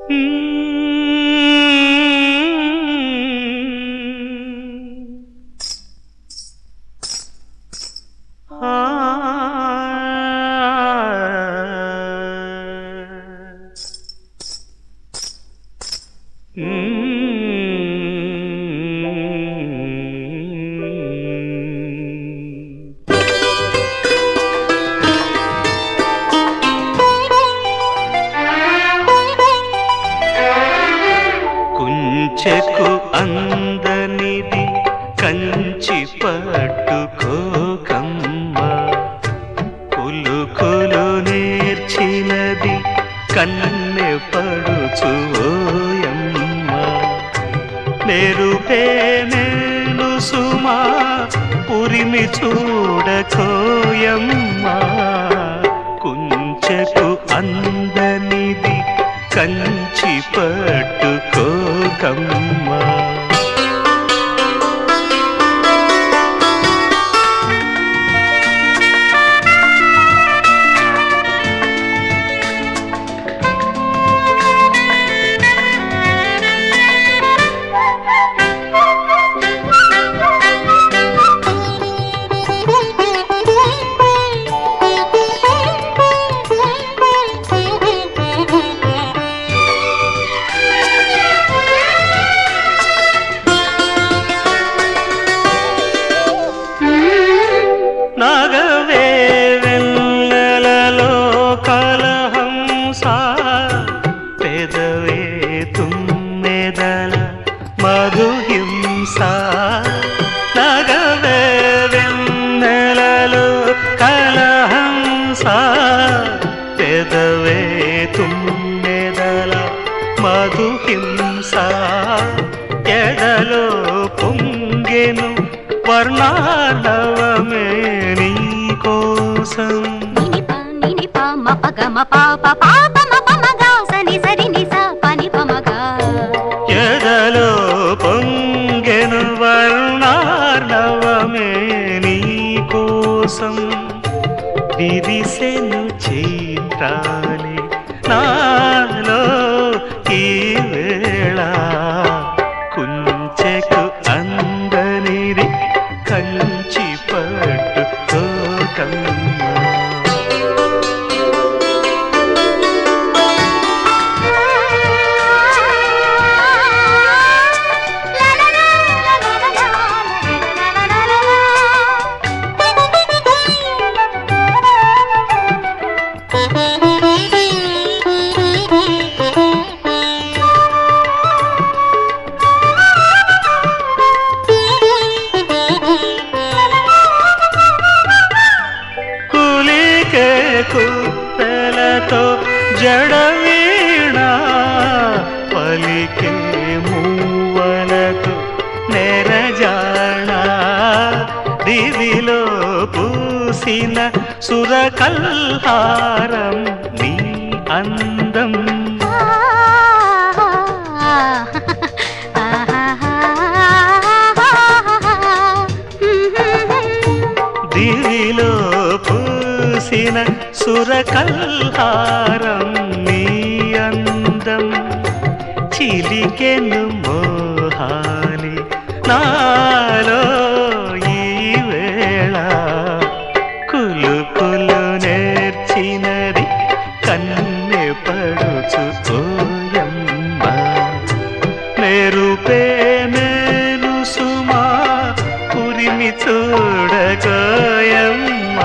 కుంచెకు అందనిది కంచి పట్టుకోకమ్మ, కులుకులు నేర్చినది కన్నె పడుచు ఓయమ్మ. నెరుపే నేను సుమా పురిమి చూడకోయమ్మ, కుంచెకు అందనిది కంచి పట్టుకోకమ్మ. నాగవే వెన్నెలలో కలహంస, పెదవే తుమ్మెదల మధుహింస. నాగవే వెన్నెలలో కలహంస, పెదవే తుమ్మెదల మధుహింస. ఎదలో పొంగెను వర్ణాలవమే నీ కోసం. నినిప మపగమ పాప పాప మపమగా సని సరి నిస పని పమగా. ఎదలో పొంగెను వర్ణాలవమే నీ కోసం. విరిసెను చైత్రాలే నాలో ఈ వేళ, కుంచెకు అందనిది కంచి పట్టుకోకమ్మ. కుత్తెలతో జడవీణ పలికే మూవలతో నెరజాణ, దివిలో పూసిన సురకల్హారం నీ అందం. దివిలో పూసిన సురకల్హారం నీ అందం. చిలికెను మోహాలి నాలో ఈ వేళ, కులుకులు నేర్చినది కన్నె పడుచు ఓయమ్మ. నెరుపే నేను సుమా పురిమి చూడకోయమ్మ,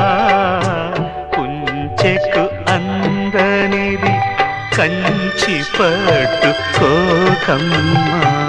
కుంచెకు అందనిది కంచి పట్టుకోకమ్మ.